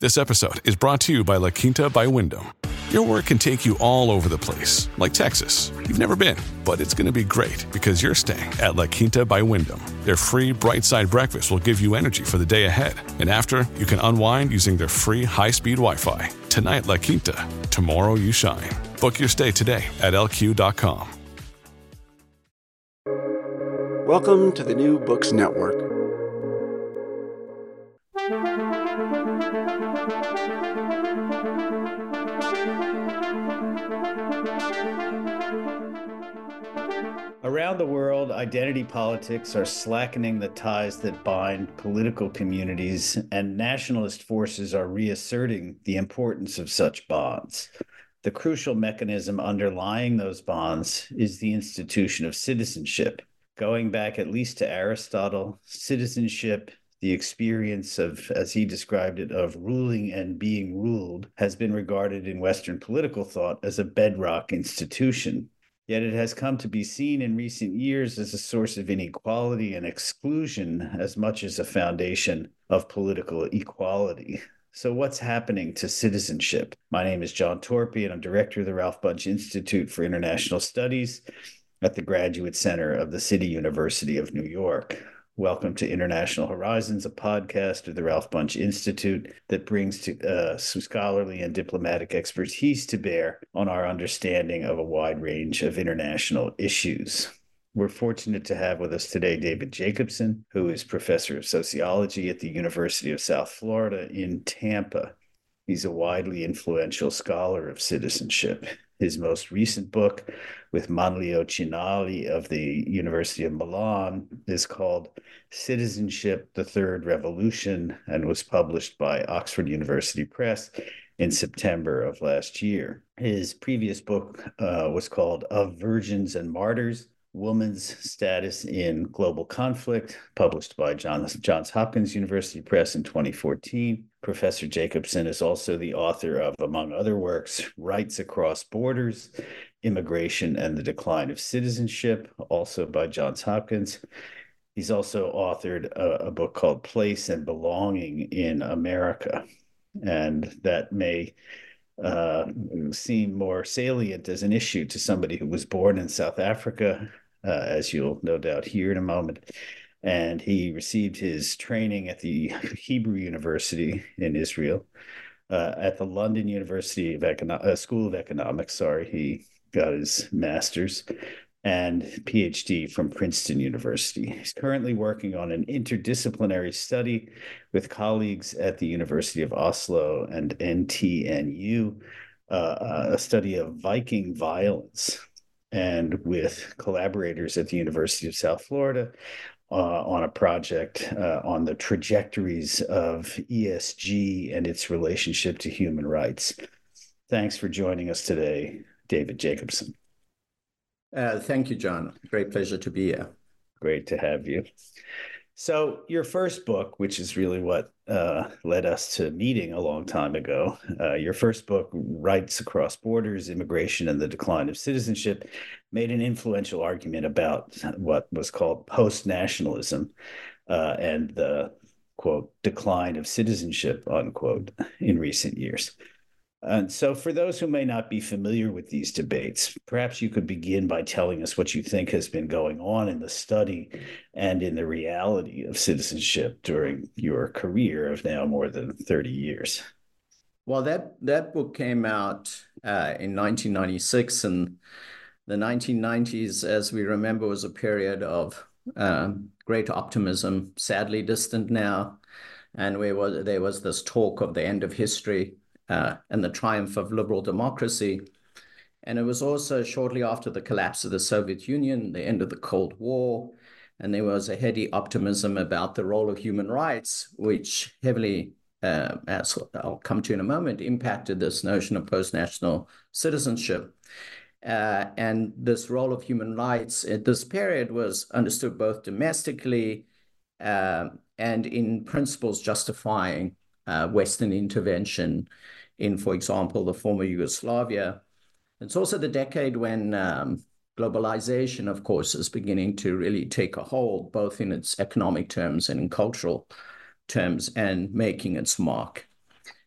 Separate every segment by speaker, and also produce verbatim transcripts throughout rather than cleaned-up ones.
Speaker 1: This episode is brought to you by La Quinta by Wyndham. Your work can take you all over the place, like Texas. You've never been, but it's going to be great because you're staying at La Quinta by Wyndham. Their free Bright Side breakfast will give you energy for the day ahead. And after, you can unwind using their free high-speed Wi-Fi. Tonight, La Quinta. Tomorrow, you shine. Book your stay today at L Q dot com.
Speaker 2: Welcome to the New Books Network.
Speaker 3: Around the world, identity politics are slackening the ties that bind political communities, and nationalist forces are reasserting the importance of such bonds. The crucial mechanism underlying those bonds is the institution of citizenship. Going back at least to Aristotle, citizenship, the experience of, as he described it, of ruling and being ruled, has been regarded in Western political thought as a bedrock institution. Yet it has come to be seen in recent years as a source of inequality and exclusion as much as a foundation of political equality. So what's happening to citizenship? My name is John Torpey, and I'm director of the Ralph Bunche Institute for International Studies at the Graduate Center of the City University of New York. Welcome to International Horizons, a podcast of the Ralph Bunche Institute that brings to, uh, some scholarly and diplomatic expertise to bear on our understanding of a wide range of international issues. We're fortunate to have with us today David Jacobson, who is professor of sociology at the University of South Florida in Tampa. He's a widely influential scholar of citizenship. His most recent book with Manlio Cinali of the University of Milan is called Citizenship, the Third Revolution, and was published by Oxford University Press in September of last year. His previous book uh, was called Of Virgins and Martyrs, Woman's Status in Global Conflict, published by Johns, Johns Hopkins University Press in twenty fourteen. Professor Jacobson is also the author of, among other works, Rights Across Borders, Immigration and the Decline of Citizenship, also by Johns Hopkins. He's also authored a, a book called Place and Belonging in America, and that may uh, seem more salient as an issue to somebody who was born in South Africa, uh, as you'll no doubt hear in a moment. And he received his training at the Hebrew University in Israel, uh, at the London University of Econo- uh, School of Economics. Sorry, he got his master's and PhD from Princeton University. He's currently working on an interdisciplinary study with colleagues at the University of Oslo and N T N U, uh, a study of Viking violence, and with collaborators at the University of South Florida uh, on a project uh, on the trajectories of E S G and its relationship to human rights. Thanks for joining us today, David Jacobson.
Speaker 4: Uh, thank you, John. Great pleasure to be here.
Speaker 3: Great to have you. So your first book, which is really what uh, led us to meeting a long time ago, uh, your first book, Rights Across Borders, Immigration and the Decline of Citizenship, made an influential argument about what was called post-nationalism uh, and the, quote, decline of citizenship, unquote, in recent years. And so for those who may not be familiar with these debates, perhaps you could begin by telling us what you think has been going on in the study and in the reality of citizenship during your career of now more than thirty years.
Speaker 4: Well, that, that book came out uh, in nineteen ninety-six, and the nineteen nineties, as we remember, was a period of um, great optimism, sadly distant now, and where was, there was this talk of the end of history, Uh, and the triumph of liberal democracy. And it was also shortly after the collapse of the Soviet Union, the end of the Cold War, and there was a heady optimism about the role of human rights, which heavily, uh, as I'll come to in a moment, impacted this notion of post-national citizenship. Uh, and this role of human rights at this period was understood both domestically uh, and in principles justifying uh, Western intervention in, for example, the former Yugoslavia. It's also the decade when um, globalization, of course, is beginning to really take a hold, both in its economic terms and in cultural terms, and making its mark.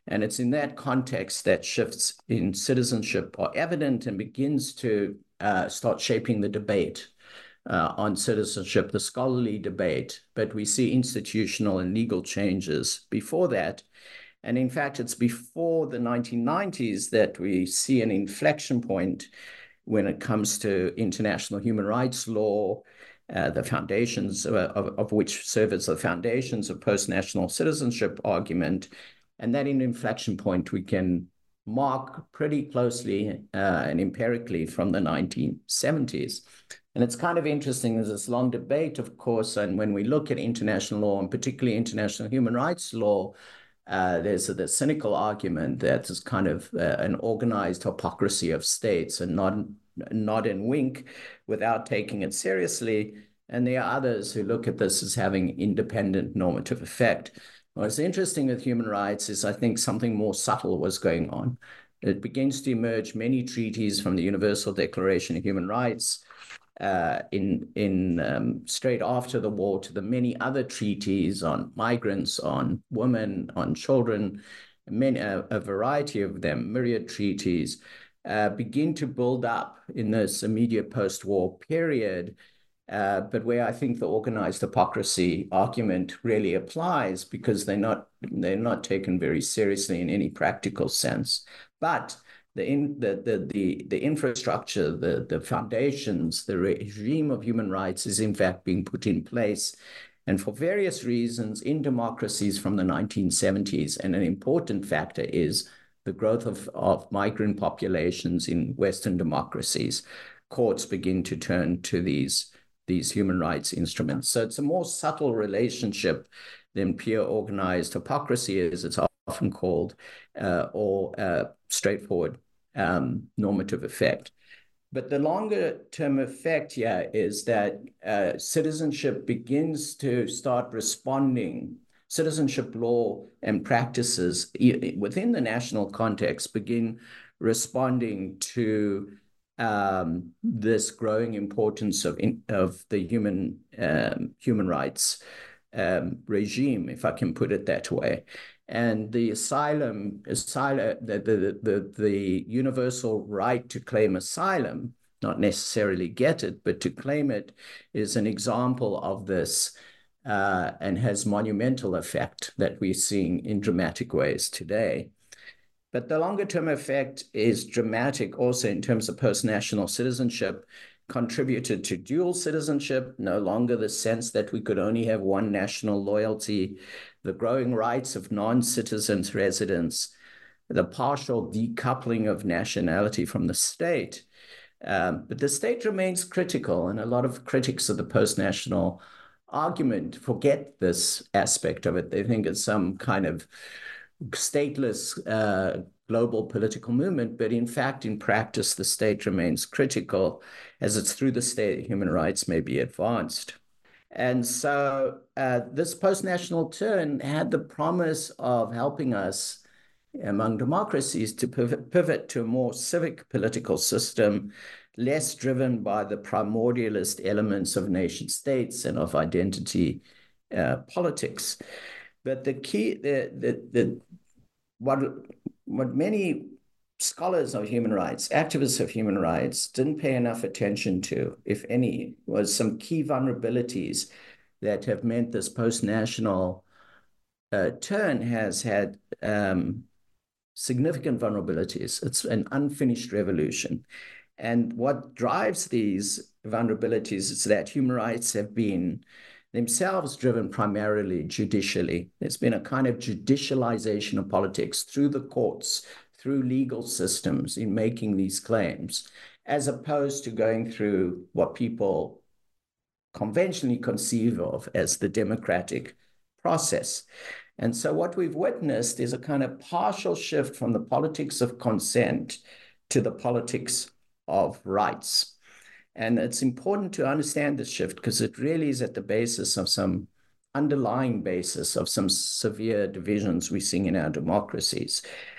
Speaker 4: And it's in that context that shifts in citizenship are evident and begins to uh, start shaping the debate uh, on citizenship, the scholarly debate. But we see institutional and legal changes before that. And in fact, it's before the nineteen nineties that we see an inflection point when it comes to international human rights law, uh, the foundations of, of, of which serve as the foundations of post-national citizenship argument. And that in inflection point we can mark pretty closely uh, and empirically from the nineteen seventies. And it's kind of interesting, there's this long debate, of course, and when we look at international law, and particularly international human rights law, uh, there's a, the cynical argument that it's kind of uh, an organized hypocrisy of states and not nod and wink without taking it seriously. And there are others who look at this as having independent normative effect. What's interesting with human rights is I think something more subtle was going on. It begins to emerge many treaties from the Universal Declaration of Human Rights uh, in, in um, straight after the war to the many other treaties on migrants, on women, on children, many, a, a variety of them, myriad treaties, uh, begin to build up in this immediate post-war period. Uh, but where I think the organized hypocrisy argument really applies because they're not they're not taken very seriously in any practical sense. But the in, the, the the the infrastructure, the the foundations, the regime of human rights is in fact being put in place, and for various reasons in democracies from the nineteen seventies. And an important factor is the growth of, of migrant populations in Western democracies. Courts begin to turn to these these human rights instruments. So it's a more subtle relationship than pure organized hypocrisy, as it's often called, uh, or uh, straightforward um, normative effect. But the longer term effect here is that uh, citizenship begins to start responding. Citizenship law and practices within the national context begin responding to Um, this growing importance of in, of the human um, human rights um, regime, if I can put it that way, and the asylum asylum the, the the the universal right to claim asylum, not necessarily get it, but to claim it, is an example of this, uh, and has monumental effect that we're seeing in dramatic ways today. But the longer-term effect is dramatic also in terms of post-national citizenship, contributed to dual citizenship, no longer the sense that we could only have one national loyalty, the growing rights of non-citizens residents, the partial decoupling of nationality from the state. Um, but the state remains critical, and a lot of critics of the post-national argument forget this aspect of it. They think it's some kind of stateless uh, global political movement, but in fact, in practice, the state remains critical, as it's through the state human rights may be advanced. And so uh, this post-national turn had the promise of helping us among democracies to pivot, pivot to a more civic political system, less driven by the primordialist elements of nation states and of identity uh, politics. But the key, the, the, the, what, what many scholars of human rights, activists of human rights, didn't pay enough attention to, if any, was some key vulnerabilities that have meant this post-national uh, turn has had um, significant vulnerabilities. It's an unfinished revolution. And what drives these vulnerabilities is that human rights have been themselves driven primarily judicially. There's been a kind of judicialization of politics through the courts, through legal systems in making these claims, as opposed to going through what people conventionally conceive of as the democratic process. And so what we've witnessed is a kind of partial shift from the politics of consent to the politics of rights. And it's important to understand this shift because it really is at the basis of some underlying basis of some severe divisions we're seeing in our democracies.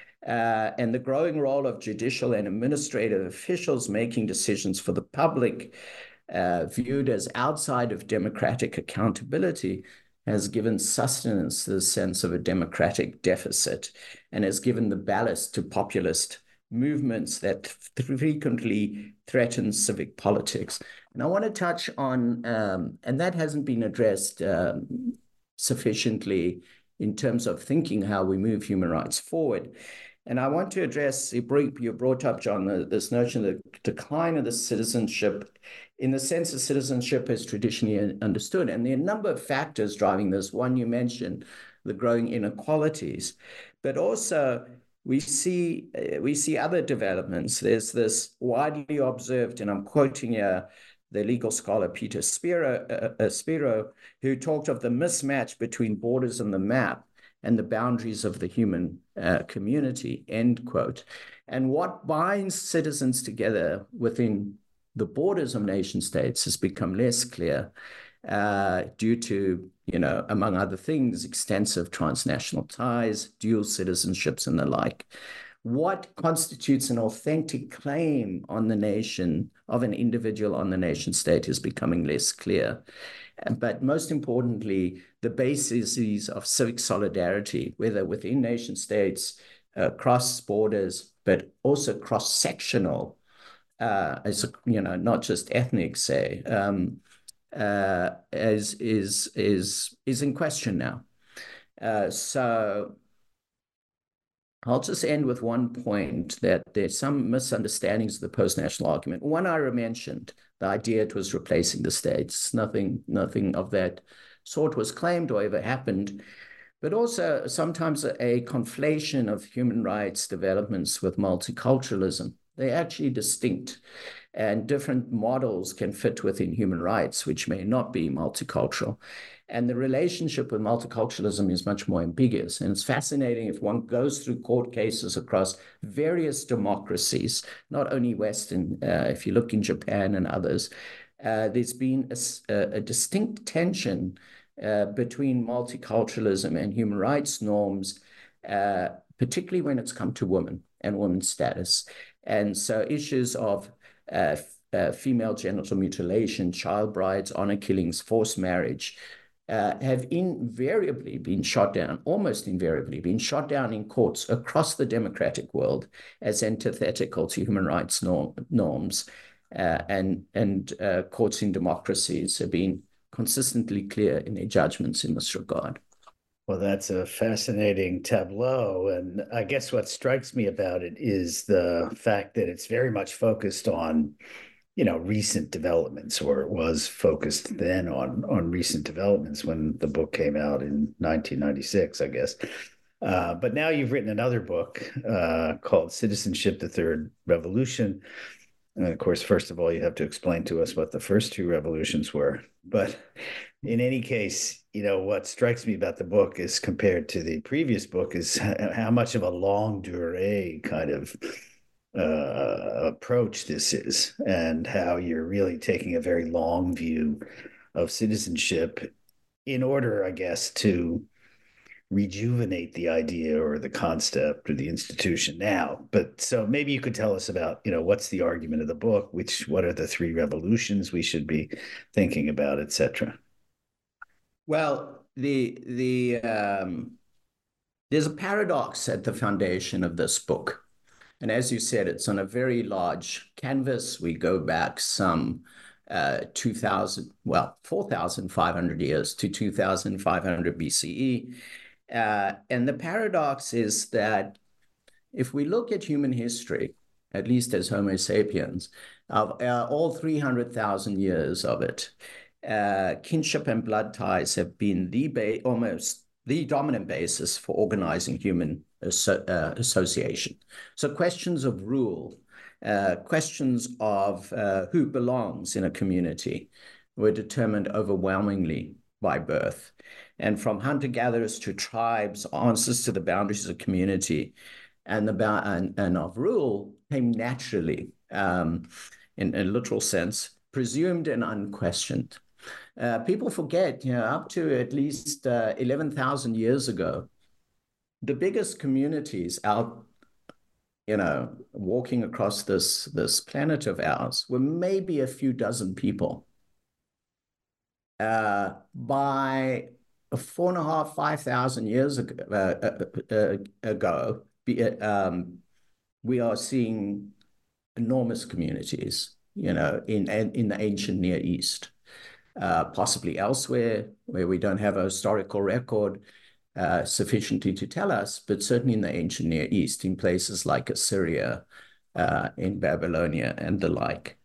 Speaker 4: Uh, and the growing role of judicial and administrative officials making decisions for the public, uh, viewed as outside of democratic accountability, has given sustenance to the sense of a democratic deficit and has given the ballast to populist movements that frequently threaten civic politics. And I want to touch on, um, and that hasn't been addressed um, sufficiently in terms of thinking how we move human rights forward. And I want to address, you brought up, John, this notion of the decline of the citizenship in the sense of citizenship as traditionally understood. And there are a number of factors driving this. One, you mentioned the growing inequalities, but also we see, we see other developments. There's this widely observed, and I'm quoting here, the legal scholar Peter Spiro, uh, Spiro, who talked of the mismatch between borders on the map and the boundaries of the human uh, community, end quote. And what binds citizens together within the borders of nation states has become less clear uh, due to, you know, among other things, extensive transnational ties, dual citizenships and the like. What constitutes an authentic claim on the nation of an individual on the nation state is becoming less clear. But most importantly, the bases of civic solidarity, whether within nation states, uh, cross borders, but also cross-sectional, uh, as you know, not just ethnic, say, um, uh, is is is is in question now. Uh, so. I'll just end with one point, that there's some misunderstandings of the post-national argument. One I mentioned, the idea it was replacing the states. Nothing, nothing of that sort was claimed or ever happened. But also sometimes a, a conflation of human rights developments with multiculturalism. They're actually distinct, and different models can fit within human rights, which may not be multicultural. And the relationship with multiculturalism is much more ambiguous. And it's fascinating if one goes through court cases across various democracies, not only Western, uh, if you look in Japan and others, uh, there's been a, a distinct tension uh, between multiculturalism and human rights norms, uh, particularly when it's come to women and women's status. And so issues of uh, uh, female genital mutilation, child brides, honor killings, forced marriage, Uh, have invariably been shot down, almost invariably been shot down in courts across the democratic world as antithetical to human rights norm, norms. Uh, and and uh, courts in democracies have been consistently clear in their judgments in this regard.
Speaker 3: Well, that's a fascinating tableau. And I guess what strikes me about it is the fact that it's very much focused on, you know, recent developments, or it was focused then on, on recent developments when the book came out in nineteen ninety-six, I guess. Uh, but now you've written another book uh, called Citizenship, the Third Revolution. And of course, first of all, you have to explain to us what the first two revolutions were. But in any case, you know, what strikes me about the book is, compared to the previous book, is how much of a longue durée kind of uh, approach this is, and how you're really taking a very long view of citizenship in order, I guess, to rejuvenate the idea or the concept or the institution now. But so maybe you could tell us about, you know, what's the argument of the book, which, what are the three revolutions we should be thinking about, et cetera.
Speaker 4: Well, the the um, there's a paradox at the foundation of this book. And as you said, it's on a very large canvas. We go back some uh, two thousand, well, four thousand five hundred years to two thousand five hundred B C E. Uh, and the paradox is that if we look at human history, at least as Homo sapiens, of uh, all three hundred thousand years of it, uh, kinship and blood ties have been the ba- almost the dominant basis for organizing human asso- uh, association. So questions of rule, uh, questions of uh, who belongs in a community were determined overwhelmingly by birth. And from hunter-gatherers to tribes, answers to the boundaries of community and, the and, and of rule came naturally, um, in a literal sense, presumed and unquestioned. Uh, people forget, you know, up to at least uh, eleven thousand years ago, the biggest communities out, you know, walking across this, this planet of ours were maybe a few dozen people. Uh, by four and a half, five thousand years ago, uh, uh, ago um, we are seeing enormous communities, you know, in in the ancient Near East, uh, possibly elsewhere where we don't have a historical record uh, sufficiently to tell us, but certainly in the ancient Near East, in places like Assyria, uh, in Babylonia, and the like.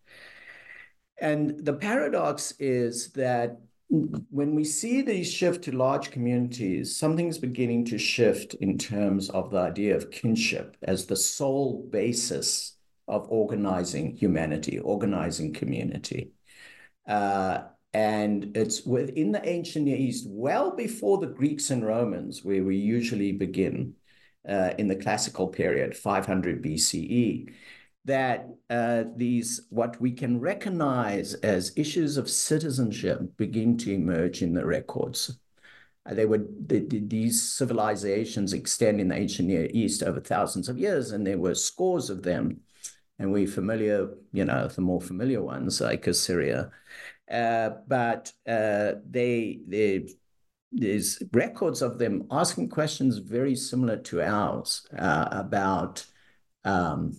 Speaker 4: And the paradox is that when we see these shift to large communities, something's beginning to shift in terms of the idea of kinship as the sole basis of organizing humanity, organizing community. Uh, and it's within the ancient Near East, well before the Greeks and Romans, where we usually begin uh, in the classical period, five hundred B C E, that uh, these, what we can recognize as issues of citizenship begin to emerge in the records. Uh, they would, the, the, these civilizations extend in the ancient Near East over thousands of years, and there were scores of them. And we're familiar, you know, the more familiar ones like Assyria. Uh, but uh, they, they, there's records of them asking questions very similar to ours uh, about um,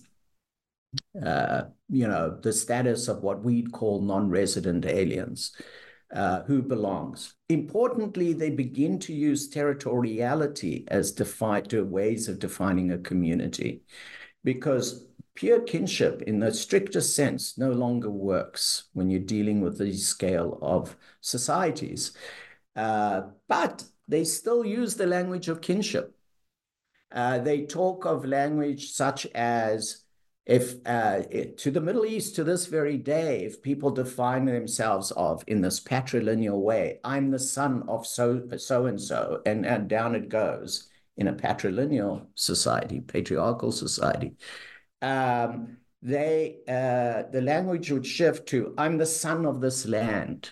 Speaker 4: Uh, you know, the status of what we'd call non-resident aliens, uh, who belongs. Importantly, they begin to use territoriality as defined ways of defining a community, because pure kinship in the strictest sense no longer works when you're dealing with the scale of societies. Uh, but they still use the language of kinship. Uh, they talk of language such as, if uh, to the Middle East to this very day, if people define themselves of in this patrilineal way, I'm the son of so so and so, and and down it goes in a patrilineal society, patriarchal society. Um, they uh, the language would shift to I'm the son of this land.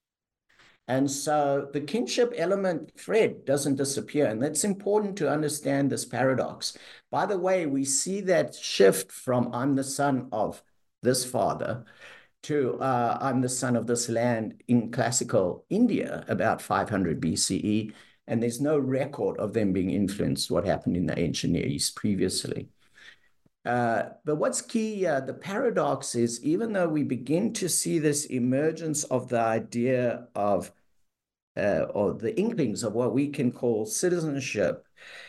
Speaker 4: And so the kinship element thread doesn't disappear. And that's important to understand this paradox. By the way, we see that shift from I'm the son of this father to uh, I'm the son of this land in classical India about five hundred B C E. And there's no record of them being influenced what happened in the ancient Near East previously. Uh, but what's key, uh, the paradox is, even though we begin to see this emergence of the idea of Uh, or the inklings of what we can call citizenship,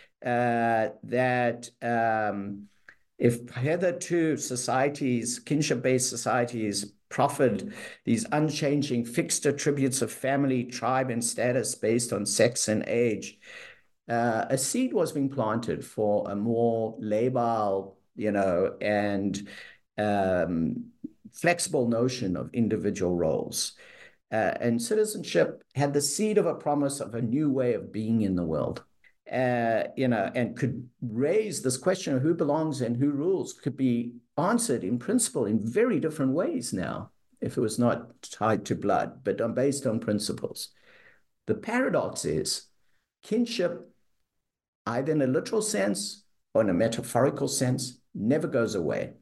Speaker 4: uh, that um, if hitherto societies, kinship-based societies, proffered these unchanging fixed attributes of family, tribe, and status based on sex and age, uh, a seed was being planted for a more labile, you know, and um, flexible notion of individual roles. Uh, and citizenship had the seed of a promise of a new way of being in the world, uh, you know, and could raise this question of who belongs and who rules could be answered in principle in very different ways now, if it was not tied to blood, but based on principles. The paradox is kinship, either in a literal sense or in a metaphorical sense, never goes away.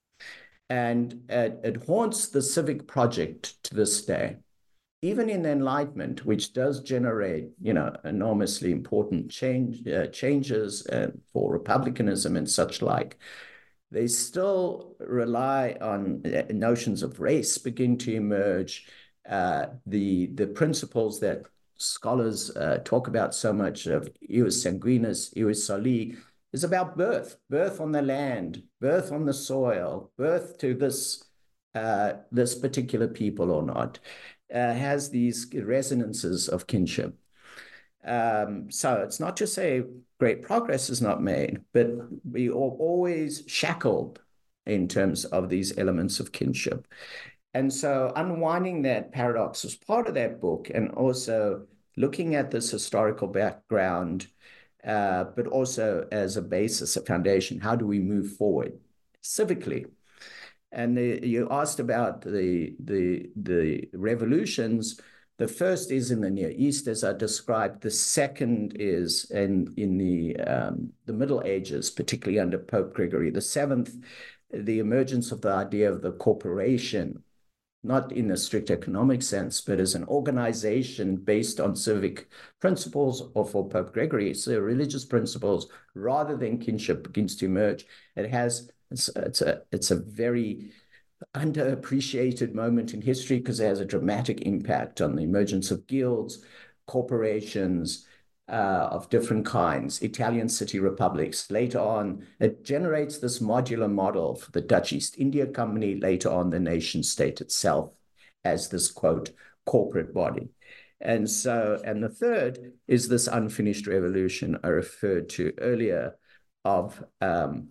Speaker 4: And it, it haunts the civic project to this day. Even in the Enlightenment, which does generate, you know, enormously important change, uh, changes uh, for republicanism and such like, they still rely on uh, notions of race begin to emerge. Uh, the, the principles that scholars uh, talk about so much of ius sanguinis, ius soli, is about birth, birth on the land, birth on the soil, birth to this, uh, this particular people or not. Uh, has these resonances of kinship. Um, so it's not to say great progress is not made, but we are always shackled in terms of these elements of kinship. And so unwinding that paradox was part of that book, and also looking at this historical background, uh, but also as a basis, a foundation. How do we move forward civically? And the, you asked about the, the, the revolutions. The first is in the Near East, as I described. The second is in, in the, um, the Middle Ages, particularly under Pope Gregory the Seventh, the emergence of the idea of the corporation not in a strict economic sense, but as an organization based on civic principles, or for Pope Gregory, so religious principles rather than kinship begins to emerge. It has, it's, it's a, it's a very underappreciated moment in history because it has a dramatic impact on the emergence of guilds, corporations, Uh, of different kinds, Italian city republics. Later on, it generates this modular model for the Dutch East India Company, later on the nation state itself as this, quote, corporate body. And so, and the third is this unfinished revolution I referred to earlier of, um,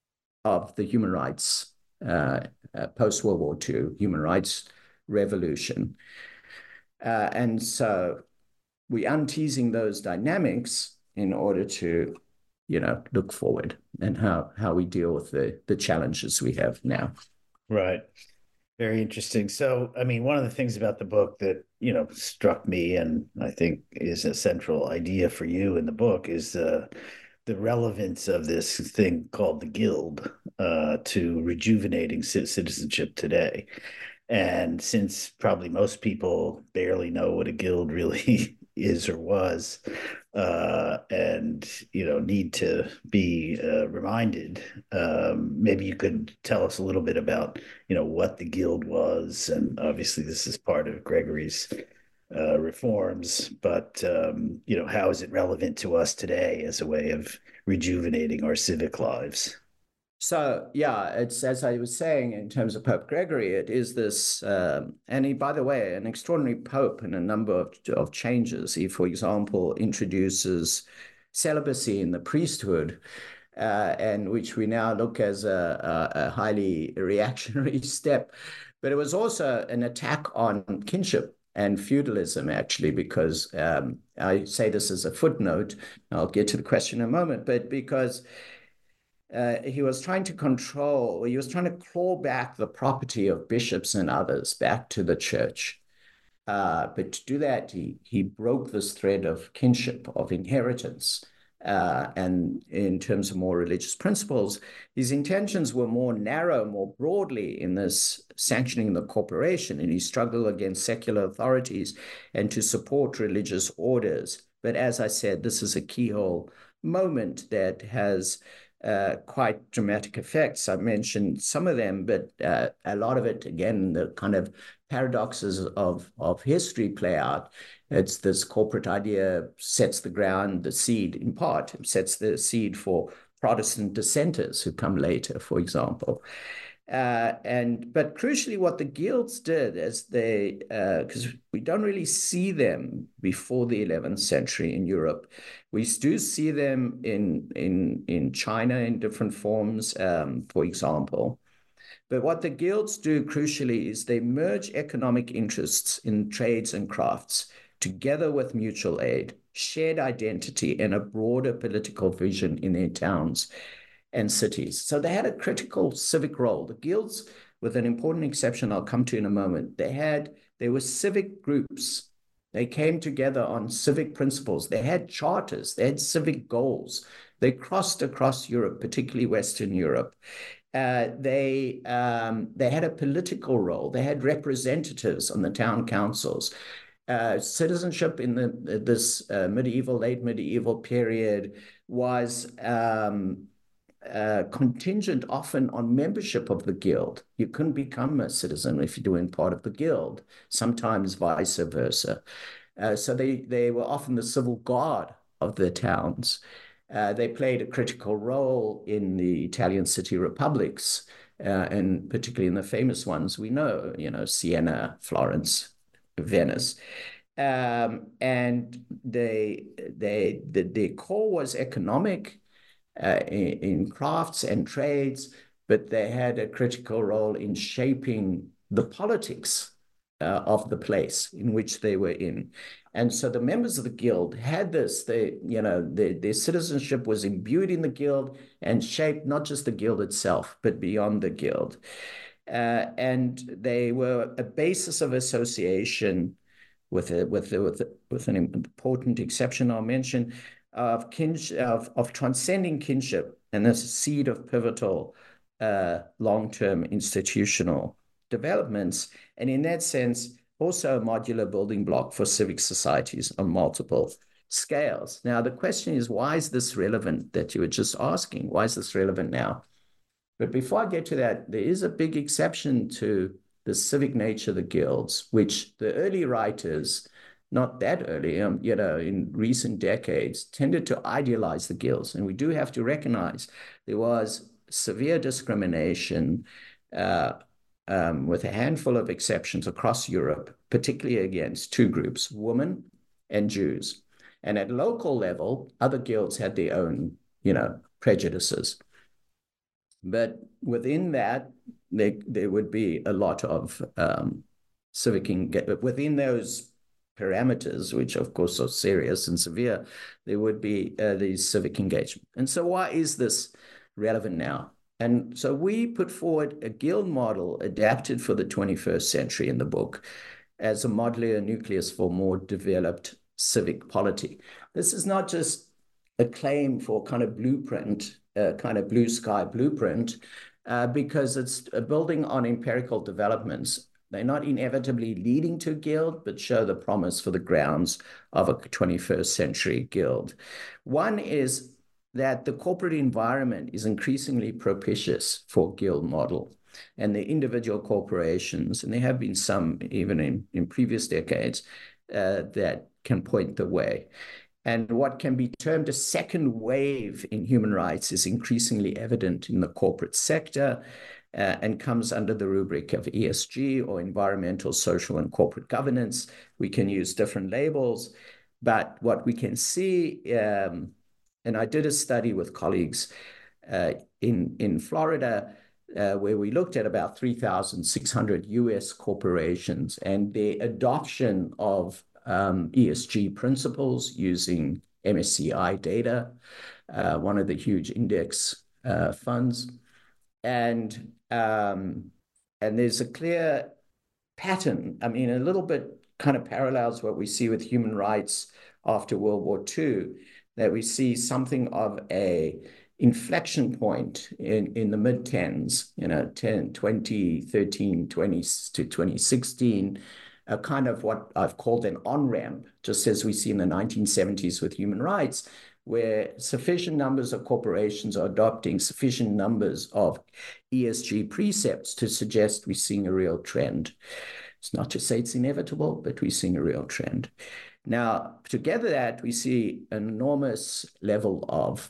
Speaker 4: of the human rights, uh, uh, post-World War Two human rights revolution. Uh, and so we unteasing those dynamics in order to, you know, look forward and how, how we deal with the, the challenges we have now.
Speaker 3: Right. Very interesting. So, I mean, one of the things about the book that, you know, struck me and I think is a central idea for you in the book is uh, the relevance of this thing called the Guild uh, to rejuvenating citizenship today. And since probably most people barely know what a guild really is or was, uh, and, you know, need to be uh, reminded, um, maybe you could tell us a little bit about, you know, what the guild was. And obviously this is part of Gregory's uh, reforms, but, um, you know, how is it relevant to us today as a way of rejuvenating our civic lives?
Speaker 4: So, yeah, it's, as I was saying, in terms of Pope Gregory, it is this, um, and he, by the way, an extraordinary pope in a number of, of changes. He, for example, introduces celibacy in the priesthood, uh, and which we now look as a, a, a highly reactionary step. But it was also an attack on kinship and feudalism, actually, because um, I say this as a footnote. I'll get to the question in a moment, but because Uh, he was trying to control, he was trying to claw back the property of bishops and others back to the church. Uh, but to do that, he, he broke this thread of kinship, of inheritance. Uh, and in terms of more religious principles, his intentions were more narrow, more broadly in this sanctioning the corporation, and he struggled against secular authorities and to support religious orders. But as I said, this is a keyhole moment that has Uh, quite dramatic effects. I mentioned some of them, but uh, a lot of it, again, the kind of paradoxes of, of history play out. It's this corporate idea sets the ground, the seed, in part, sets the seed for Protestant dissenters who come later, for example. Uh, and but crucially, what the guilds did is they, because uh, we don't really see them before the eleventh century in Europe, we do see them in in in China in different forms, um, for example. But what the guilds do crucially is they merge economic interests in trades and crafts together with mutual aid, shared identity, and a broader political vision in their towns and cities. So they had a critical civic role. The guilds, with an important exception I'll come to in a moment, they had, they were civic groups. They came together on civic principles. They had charters. They had civic goals. They crossed across Europe, particularly Western Europe. Uh, they, um, they had a political role. They had representatives on the town councils. Uh, citizenship in the, this uh, medieval, late medieval period was um, Uh, contingent often on membership of the guild. You couldn't become a citizen if you weren't part of the guild, sometimes vice versa. Uh, so they, they were often the civil guard of the towns. Uh, they played a critical role in the Italian city republics, uh, and particularly in the famous ones we know, you know, Siena, Florence, Venice. Um, and they, they, the, their core was economic, Uh, in, in crafts and trades, but they had a critical role in shaping the politics uh, of the place in which they were in. And so the members of the guild had this, they, you know, their, their citizenship was imbued in the guild and shaped not just the guild itself, but beyond the guild. Uh, and they were a basis of association with, a, with, a, with, a, with an important exception I'll mention, of kinship, of, of transcending kinship, and this seed of pivotal uh, long-term institutional developments, and in that sense, also a modular building block for civic societies on multiple scales. Now, the question is, why is this relevant that you were just asking? Why is this relevant now? But before I get to that, there is a big exception to the civic nature of the guilds, which the early writers, not that early, um, you know, in recent decades, tended to idealize the guilds. And we do have to recognize there was severe discrimination uh, um, with a handful of exceptions across Europe, particularly against two groups, women and Jews. And at local level, other guilds had their own, you know, prejudices. But within that, there, there would be a lot of um, civic engagement. Within those parameters, which of course are serious and severe, there would be uh, these civic engagement. And so why is this relevant now? And so we put forward a guild model adapted for the twenty-first century in the book as a modular nucleus for more developed civic polity. This is not just a claim for kind of blueprint, uh, kind of blue sky blueprint, uh, because it's building on empirical developments. They're not inevitably leading to a guild, but show the promise for the grounds of a twenty-first century guild. One is that the corporate environment is increasingly propitious for guild model, and the individual corporations, and there have been some even in, in previous decades, uh, that can point the way. And what can be termed a second wave in human rights is increasingly evident in the corporate sector uh, and comes under the rubric of E S G, or environmental, social, and corporate governance. We can use different labels, but what we can see, um, and I did a study with colleagues uh, in, in Florida, uh, where we looked at about three thousand six hundred U S corporations and their adoption of Um, E S G principles using M S C I data, uh, one of the huge index uh, funds. And, um, and there's a clear pattern. I mean, a little bit kind of parallels what we see with human rights after World War Two, that we see something of a inflection point in, in the mid-tens, you know, ten, twenty thirteen, twenty to twenty sixteen, a kind of what I've called an on-ramp, just as we see in the nineteen seventies with human rights, where sufficient numbers of corporations are adopting sufficient numbers of E S G precepts to suggest we're seeing a real trend. It's not to say it's inevitable, but we're seeing a real trend. Now, together that, we see an enormous level of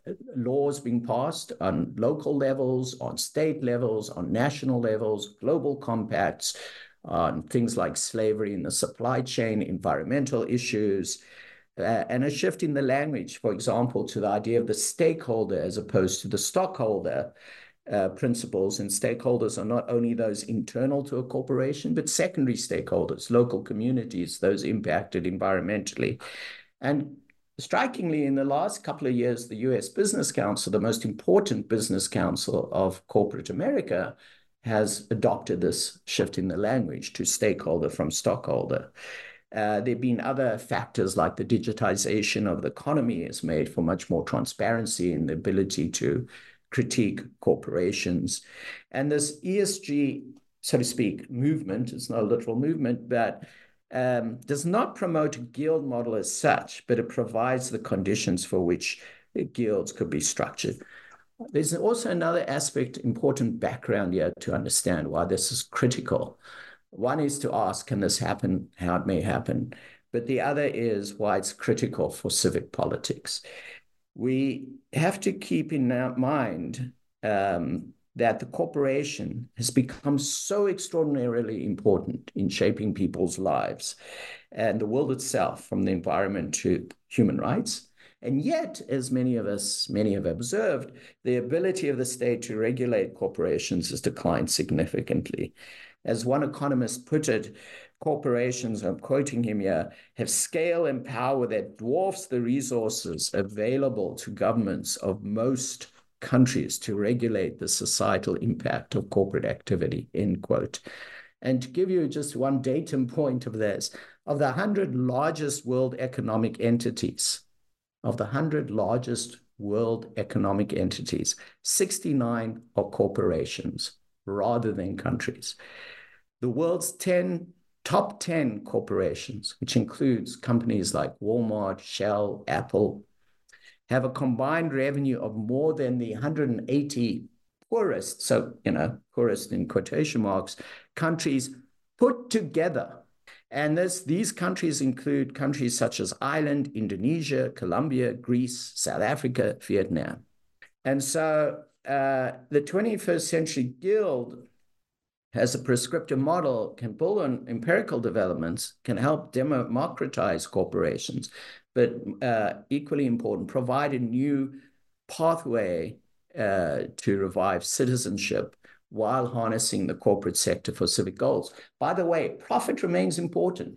Speaker 4: laws being passed on local levels, on state levels, on national levels, global compacts, on things like slavery in the supply chain, environmental issues, uh, and a shift in the language, for example, to the idea of the stakeholder as opposed to the stockholder uh, principles. And stakeholders are not only those internal to a corporation, but secondary stakeholders, local communities, those impacted environmentally. And strikingly, in the last couple of years, the U S Business Council, the most important business council of corporate America, has adopted this shift in the language to stakeholder from stockholder. Uh, there have been other factors like the digitization of the economy has made for much more transparency and the ability to critique corporations. And this E S G, so to speak, movement, it's not a literal movement, but um, does not promote a guild model as such, but it provides the conditions for which guilds could be structured. There's also another aspect, important background here to understand why this is critical. One is to ask, can this happen, how it may happen? But the other is why it's critical for civic politics. We have to keep in mind um, that the corporation has become so extraordinarily important in shaping people's lives and the world itself, from the environment to human rights. And yet, as many of us, many have observed, the ability of the state to regulate corporations has declined significantly. As one economist put it, corporations, I'm quoting him here, have scale and power that dwarfs the resources available to governments of most countries to regulate the societal impact of corporate activity, end quote. And to give you just one datum point of this, of the one hundred largest world economic entities, of the one hundred largest world economic entities, sixty-nine are corporations. rather than countries. The world's ten top ten corporations, which includes companies like Walmart, Shell, Apple, have a combined revenue of more than the one hundred eighty poorest, so, you know, poorest in quotation marks, countries put together. And this, these countries include countries such as Ireland, Indonesia, Colombia, Greece, South Africa, Vietnam. And so uh, the twenty-first Century Guild has a prescriptive model, can build on empirical developments, can help democratize corporations, but uh, equally important, provide a new pathway uh, to revive citizenship while harnessing the corporate sector for civic goals. By the way, profit remains important.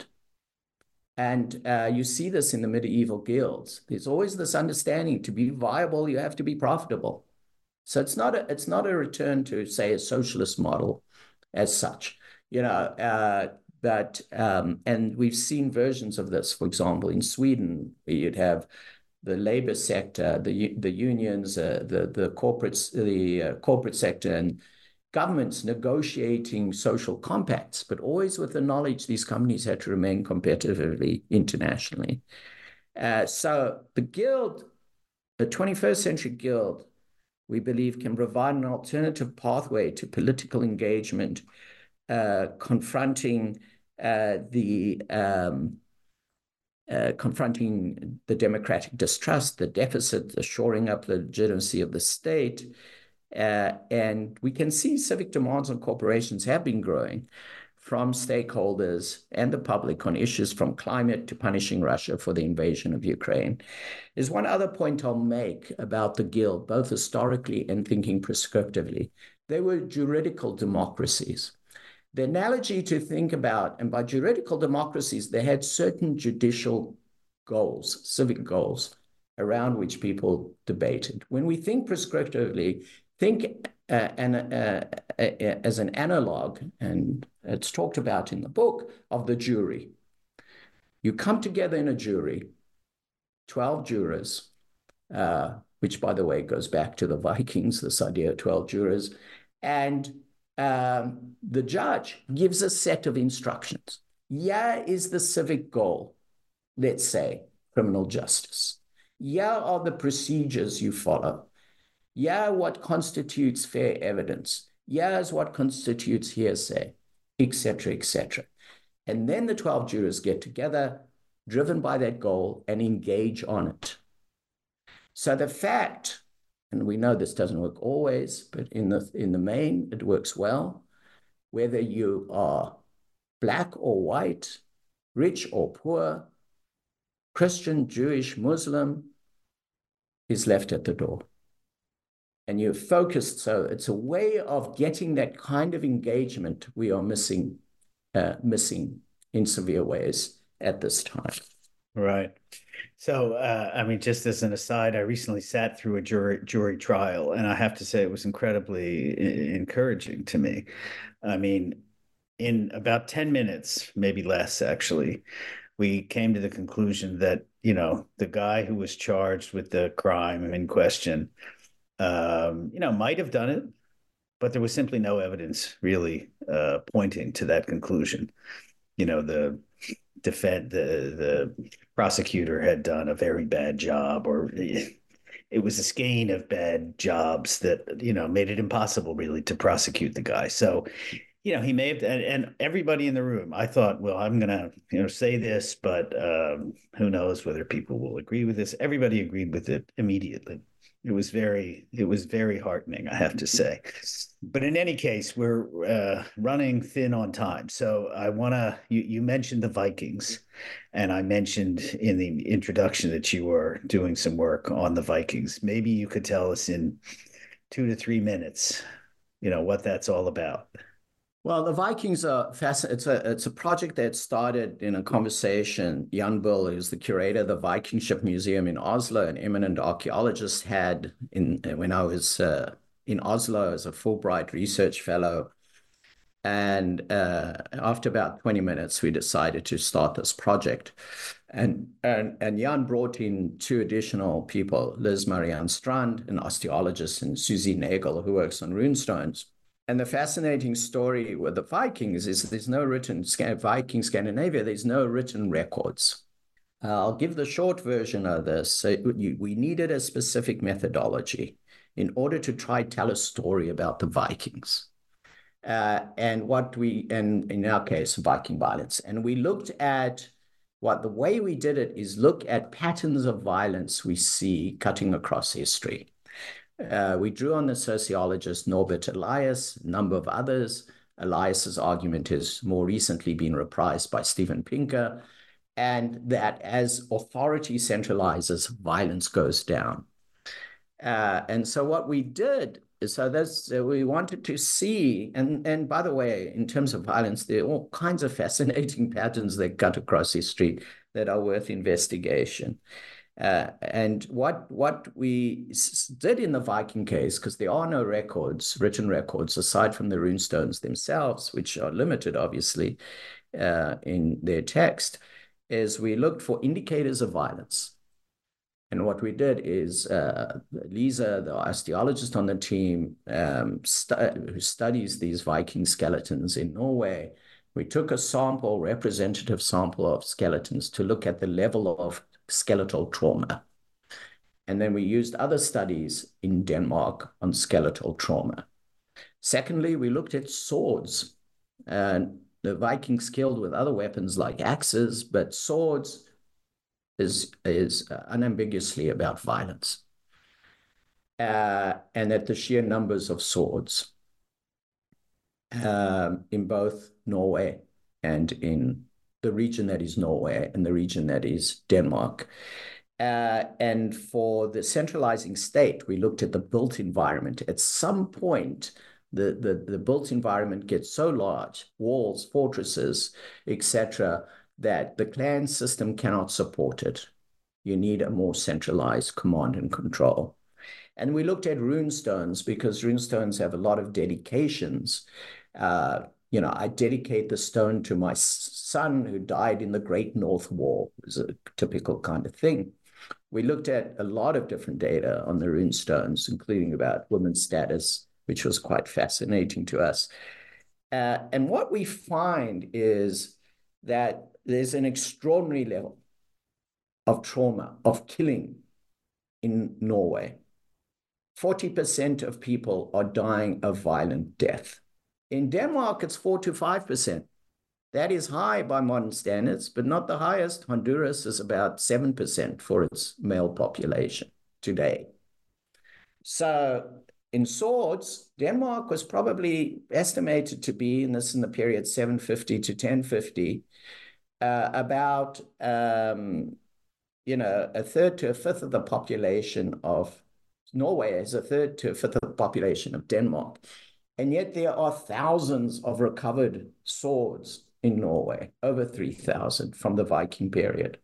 Speaker 4: And uh, you see this in the medieval guilds. There's always this understanding, to be viable, you have to be profitable. So it's not a, it's not a return to, say, a socialist model as such, you know, uh, but, um, and we've seen versions of this, for example, in Sweden, where you'd have the labor sector, the, the unions, uh, the, the, corporates, the uh, corporate sector, and governments negotiating social compacts, but always with the knowledge these companies had to remain competitively internationally. Uh, so the Guild, the twenty-first Century Guild, we believe can provide an alternative pathway to political engagement, uh, confronting uh, the um, uh, confronting the democratic distrust, the deficit, the shoring up the legitimacy of the state. Uh, and we can see civic demands on corporations have been growing from stakeholders and the public on issues from climate to punishing Russia for the invasion of Ukraine. There's one other point I'll make about the Guild, both historically and thinking prescriptively. They were juridical democracies. The analogy to think about, and by juridical democracies, they had certain judicial goals, civic goals, around which people debated. When we think prescriptively, think uh, an, uh, uh, as an analog, and it's talked about in the book, of the jury. You come together in a jury, twelve jurors, uh, which, by the way, goes back to the Vikings, this idea of twelve jurors, and um, the judge gives a set of instructions. Here is the civic goal, let's say, criminal justice. Here are the procedures you follow. Yeah, what constitutes fair evidence. Yeah, is what constitutes hearsay, et cetera, et cetera. And then the twelve jurors get together, driven by that goal, and engage on it. So the fact, and we know this doesn't work always, but in the, in the main, it works well, whether you are black or white, rich or poor, Christian, Jewish, Muslim, is left at the door. And you're focused. So it's a way of getting that kind of engagement we are missing, uh, missing in severe ways at this time.
Speaker 3: Right. So, uh, I mean, just as an aside, I recently sat through a jury jury trial, and I have to say it was incredibly I- encouraging to me. I mean, in about ten minutes, maybe less, actually, we came to the conclusion that, you know, the guy who was charged with the crime in question, um, you know, might have done it, but there was simply no evidence really uh, pointing to that conclusion. You know, the defend the the prosecutor had done a very bad job, or it was a skein of bad jobs that, you know, made it impossible really to prosecute the guy. So, you know, he may have, and, and everybody in the room, I thought, well, I'm going to, you know, say this, but um, who knows whether people will agree with this. Everybody agreed with it immediately. It was very, it was very heartening, I have to say. But in any case, we're uh, running thin on time. So I want to, you, you mentioned the Vikings, and I mentioned in the introduction that you were doing some work on the Vikings. Maybe you could tell us in two to three minutes, you know, what that's all about.
Speaker 4: Well, the Vikings are fascinating. It's a it's a project that started in a conversation. Jan Bull, who's the curator of the Viking Ship Museum in Oslo, an eminent archaeologist, had in when I was uh, in Oslo as a Fulbright research fellow. And uh, after about twenty minutes, we decided to start this project. And, and, and Jan brought in two additional people, Liz Marianne Strand, an osteologist, and Susie Nagel, who works on runestones. And the fascinating story with the Vikings is there's no written, Viking Scandinavia, there's no written records. Uh, I'll give the short version of this. So you, we needed a specific methodology in order to try tell a story about the Vikings. Uh, and what we, and in our case, Viking violence. And we looked at what the way we did it is look at patterns of violence we see cutting across history. Uh, we drew on the sociologist Norbert Elias, a number of others. Elias's argument has more recently been reprised by Steven Pinker, and that as authority centralizes, violence goes down. Uh, and so what we did is, so that's, uh, we wanted to see, and, and by the way, in terms of violence, there are all kinds of fascinating patterns that cut across history that are worth investigation. Uh, and what what we did in the Viking case, because there are no records, written records, aside from the runestones themselves, which are limited, obviously, uh, in their text, is we looked for indicators of violence. And what we did is uh, Lisa, the osteologist on the team, um, stu who studies these Viking skeletons in Norway, we took a sample, representative sample of skeletons to look at the level of skeletal trauma. And then we used other studies in Denmark on skeletal trauma. Secondly, we looked at swords. And the Vikings killed with other weapons like axes, but swords is, is unambiguously about violence. Uh, and at the sheer numbers of swords um, in both Norway and in the region that is Norway and the region that is Denmark. Uh, and for the centralizing state, we looked at the built environment. At some point, the, the, the built environment gets so large, walls, fortresses, et cetera, that the clan system cannot support it. You need a more centralized command and control. And we looked at runestones because runestones have a lot of dedications. Uh, You know, I dedicate the stone to my son who died in the Great North War. It was a typical kind of thing. We looked at a lot of different data on the rune stones, including about women's status, which was quite fascinating to us. Uh, and what we find is that there's an extraordinary level of trauma, of killing in Norway. forty percent of people are dying a violent death. In Denmark, it's four to five percent. That is high by modern standards, but not the highest. Honduras is about seven percent for its male population today. So in swords, Denmark was probably estimated to be, and this in the period seven fifty to ten fifty, uh, about, um, you know, a third to a fifth of the population of Norway is a third to a fifth of the population of Denmark. And yet there are thousands of recovered swords in Norway, over three thousand from the Viking period.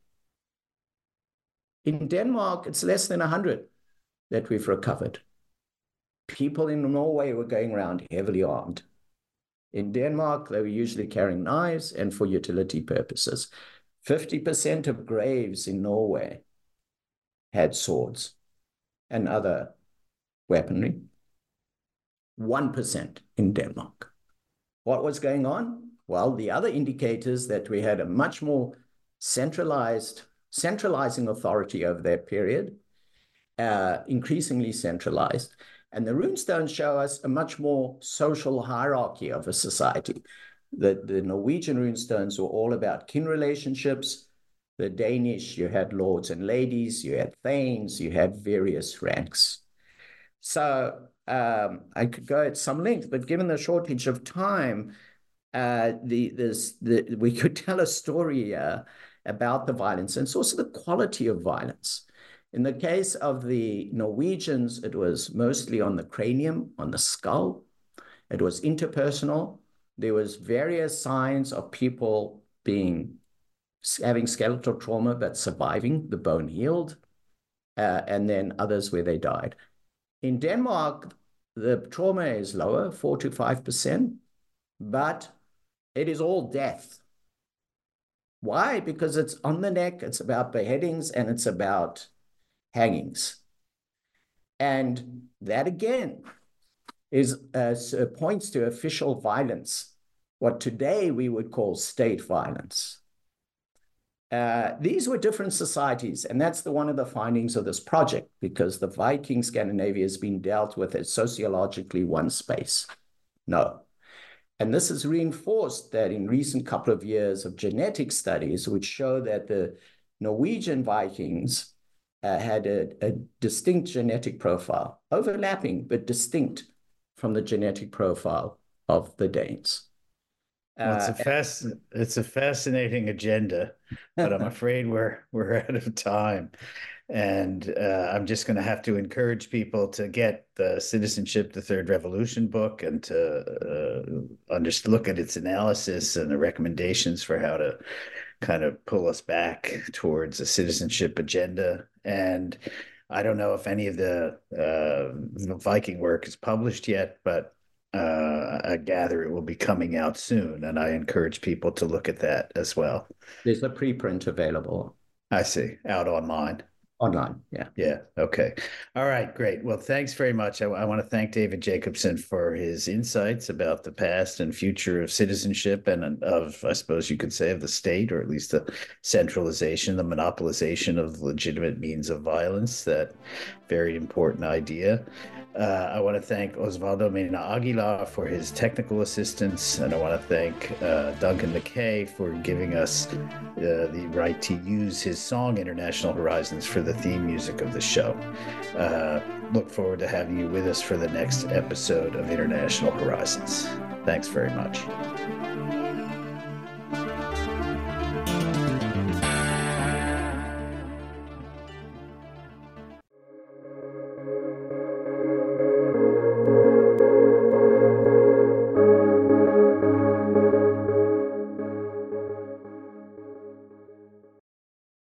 Speaker 4: In Denmark, it's less than one hundred that we've recovered. People in Norway were going around heavily armed. In Denmark, they were usually carrying knives and for utility purposes. fifty percent of graves in Norway had swords and other weaponry. one percent in Denmark. What was going on? Well, the other indicators that we had a much more centralized, centralizing authority over that period, uh, increasingly centralized. And the runestones show us a much more social hierarchy of a society. The, the Norwegian runestones were all about kin relationships. The Danish, you had lords and ladies, you had thanes, you had various ranks. So um, I could go at some length, but given the shortage of time, uh, the, this, the, we could tell a story uh, about the violence, and it's also the quality of violence. In the case of the Norwegians, it was mostly on the cranium, on the skull. It was interpersonal. There was various signs of people being having skeletal trauma but surviving, the bone healed, uh, and then others where they died. In Denmark, the trauma is lower, four to five percent, but it is all death. Why? Because it's on the neck, it's about beheadings, and it's about hangings. And that, again, is uh, points to official violence, what today we would call state violence. Uh, these were different societies, and that's the one of the findings of this project, because the Viking Scandinavia has been dealt with as sociologically one space. No. And this is reinforced that in recent couple of years of genetic studies, which show that the Norwegian Vikings uh, had a, a distinct genetic profile, overlapping but distinct from the genetic profile of the Danes.
Speaker 3: Well, it's a fast, it's a fascinating agenda, but I'm afraid we're we're out of time, and uh, I'm just going to have to encourage people to get the Citizenship: The Third Revolution book and to uh, under, look at its analysis and the recommendations for how to kind of pull us back towards a citizenship agenda. And I don't know if any of the, uh, the Viking work is published yet, but Uh, I gather it will be coming out soon, and I encourage people to look at that as well.
Speaker 4: There's a preprint available.
Speaker 3: I see. Out online.
Speaker 4: Online, yeah.
Speaker 3: Yeah. Okay. All right. Great. Well, thanks very much. I, I want to thank David Jacobson for his insights about the past and future of citizenship and of, I suppose you could say, of the state, or at least the centralization, the monopolization of legitimate means of violence, that very important idea. Uh, I want to thank Osvaldo Mena Aguilar for his technical assistance, and I want to thank uh, Duncan McKay for giving us uh, the right to use his song International Horizons for the theme music of the show. Uh, look forward to having you with us for the next episode of International Horizons. Thanks very much.